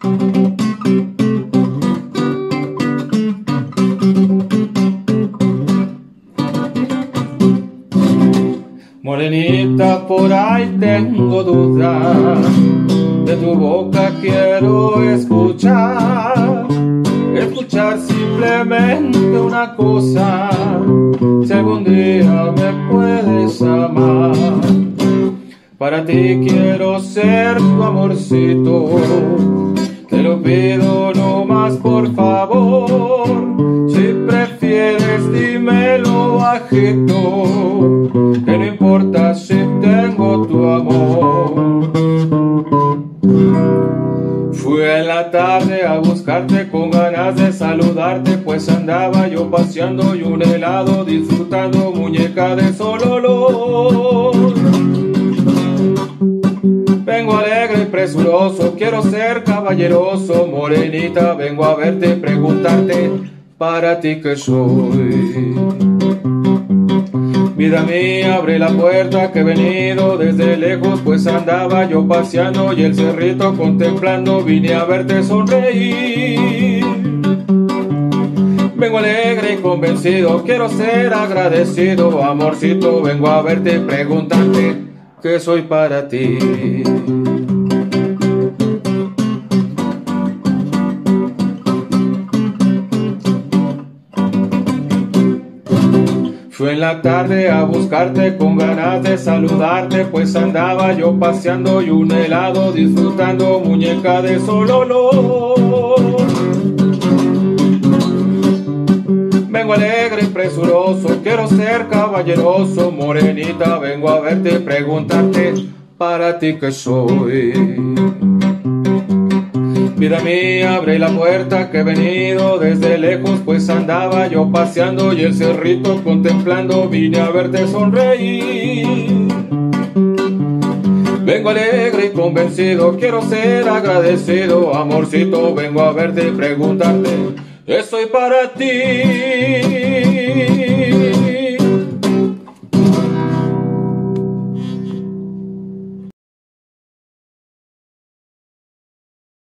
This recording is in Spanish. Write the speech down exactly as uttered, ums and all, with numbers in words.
Morenita, por ahí tengo dudas, de tu boca quiero escuchar, escuchar simplemente una cosa, si algún día me puedes amar. Para ti quiero ser tu amorcito, te lo pido no más por favor, si prefieres dímelo bajito, que no importa si tengo tu amor. Fui en la tarde a buscarte con ganas de saludarte, pues andaba yo paseando y un helado disfrutando, muñeca de solo olor. Vengo alegre y presuroso, quiero ser caballeroso, morenita, vengo a verte y preguntarte, ¿para ti qué soy? Vida mía, abre la puerta que he venido desde lejos, pues andaba yo paseando y el cerrito contemplando, vine a verte sonreír. Vengo alegre y convencido, quiero ser agradecido, amorcito, vengo a verte y preguntarte que soy para ti. Fui en la tarde a buscarte con ganas de saludarte, pues andaba yo paseando y un helado disfrutando, muñeca de solo olor. Vengo alegre y presuroso, quiero ser caballeroso, morenita, vengo a verte y preguntarte, ¿para ti qué soy? Vida mía, abre la puerta que he venido desde lejos, pues andaba yo paseando y el cerrito contemplando, vine a verte sonreír. Vengo alegre y convencido, quiero ser agradecido, amorcito, vengo a verte y preguntarte, estoy para ti.